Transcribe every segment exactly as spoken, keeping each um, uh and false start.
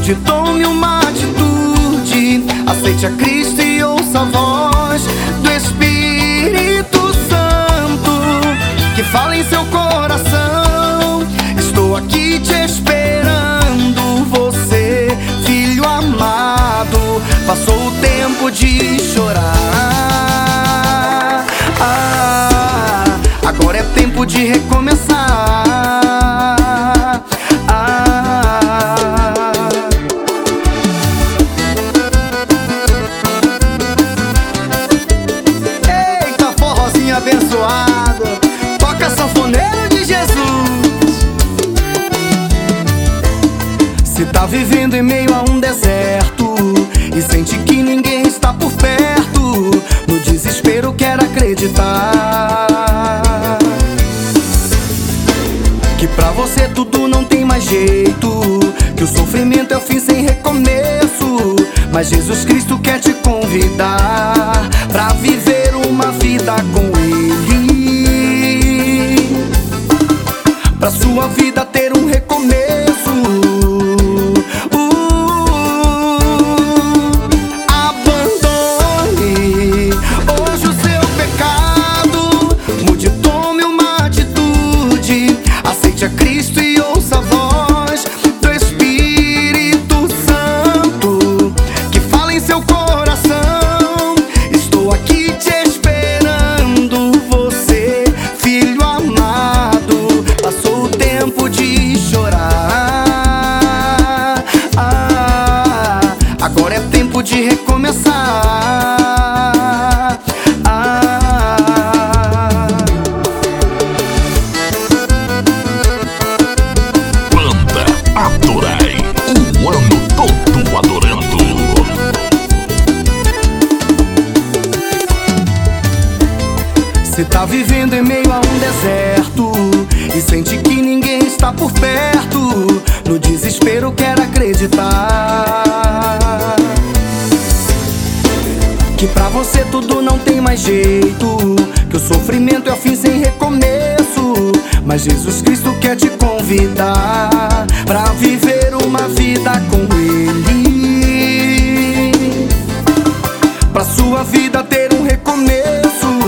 Mude, tome uma atitude, aceite a Cristo e ouça a voz do Espírito Santo que fala em seu coração. Estou aqui te esperando, você, filho amado. Passou o tempo de chorar, ah, agora é tempo de recomeçar. Abençoado, toca sanfoneiro de Jesus. Se tá vivendo em meio a um deserto e sente que ninguém está por perto, no desespero quer acreditar que pra você tudo não tem mais jeito, que o sofrimento é o fim sem recomeço. Mas Jesus Cristo quer te convidar pra viver uma vida com Ele, pra sua vida ter um recomeço. uh, Abandone hoje o seu pecado, mude, tome uma atitude, aceite a Cristo e ouça a voz do Espírito Santo que fala em seu coração. Estou aqui te esperando, você, filho amado. Passou o tempo de chorar, ah, agora é tempo de recomeçar. ah. Banda Adorai, o ano todo adorando. Se tá vivendo em meio a um deserto e sente que ninguém está por perto, no desespero quer acreditar que pra você tudo não tem mais jeito, que o sofrimento é o fim sem recomeço. Mas Jesus Cristo quer te convidar pra viver uma vida com Ele, pra sua vida ter um recomeço.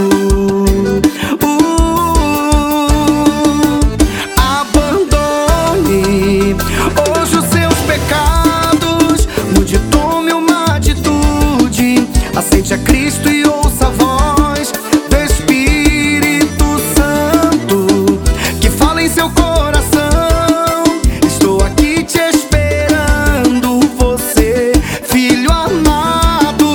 Hoje os seus pecados, mude, tome uma atitude, aceite a Cristo e ouça a voz do Espírito Santo que fala em seu coração. Estou aqui te esperando, você, filho amado.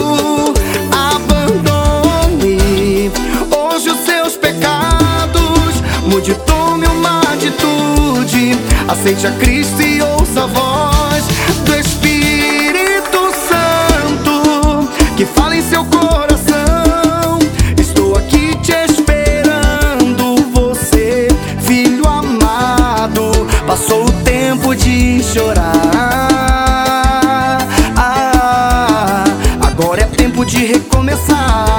Abandone hoje os seus pecados, mude, tome uma atitude, aceite a Cristo e ouça a voz do Espírito Santo que fala em seu coração. Estou aqui te esperando, você, filho amado. Passou o tempo de chorar, ah, agora é tempo de recomeçar.